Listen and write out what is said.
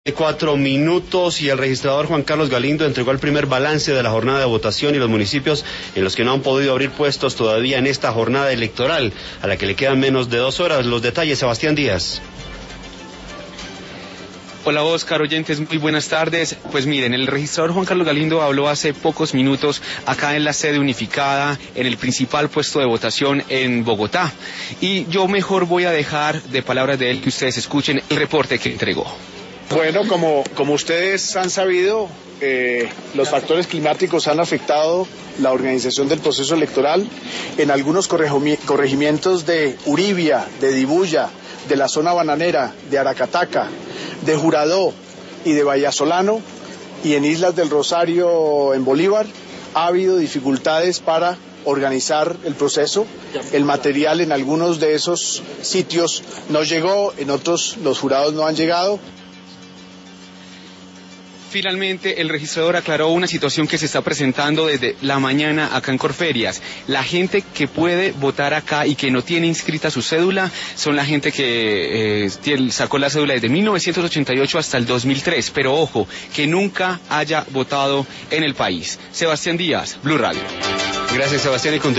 4 minutos y el registrador Juan Carlos Galindo entregó el primer balance de la jornada de votación y los municipios en los que no han podido abrir puestos todavía en esta jornada electoral, a la que le quedan menos de 2 horas. Los detalles, Sebastián Díaz. Hola Oscar, oyentes, muy buenas tardes. Pues miren, el registrador Juan Carlos Galindo habló hace pocos minutos acá en la sede unificada, en el principal puesto de votación en Bogotá. Y yo mejor voy a dejar de palabras de él que ustedes escuchen el reporte que entregó. Bueno, como ustedes han sabido, los factores climáticos han afectado la organización del proceso electoral en algunos corregimientos de Uribia, de Dibuya, de la zona bananera, de Aracataca, de Juradó y de Vallasolano, y en Islas del Rosario, en Bolívar, ha habido dificultades para organizar el proceso. El material en algunos de esos sitios no llegó, en otros los jurados no han llegado. Finalmente, el registrador aclaró una situación que se está presentando desde la mañana acá en Corferias. La gente que puede votar acá y que no tiene inscrita su cédula son la gente que sacó la cédula desde 1988 hasta el 2003. Pero ojo, que nunca haya votado en el país. Sebastián Díaz, Blue Radio. Gracias, Sebastián.